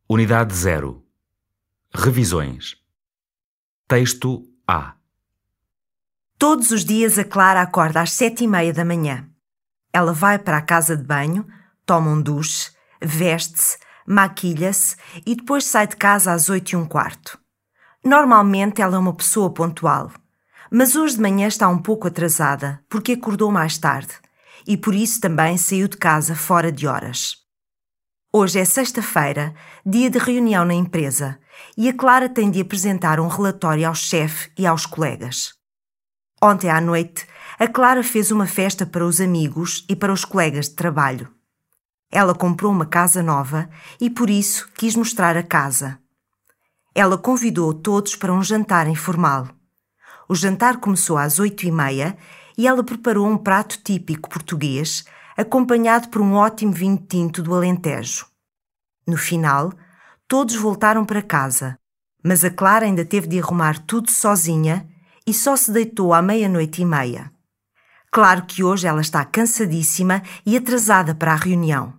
Unidade 0. Revisões. Texto A. Todos os dias a Clara acorda às 7h30 da manhã. Ela vai para a casa de banho, toma um duche, veste-se, maquilha-se e depois sai de casa às 8h15. Normalmente ela é uma pessoa pontual, mas hoje de manhã está um pouco atrasada porque acordou mais tarde e por isso também saiu de casa fora de horas. Hoje é sexta-feira, dia de reunião na empresa, e a Clara tem de apresentar um relatório ao chefe e aos colegas. Ontem à noite, a Clara fez uma festa para os amigos e para os colegas de trabalho. Ela comprou uma casa nova e por isso quis mostrar a casa. Ela convidou todos para um jantar informal. O jantar começou às 8h30 e ela preparou um prato típico português, acompanhado por um ótimo vinho tinto do Alentejo. No final, todos voltaram para casa, mas a Clara ainda teve de arrumar tudo sozinha e só se deitou à 00:30. Claro que hoje ela está cansadíssima e atrasada para a reunião.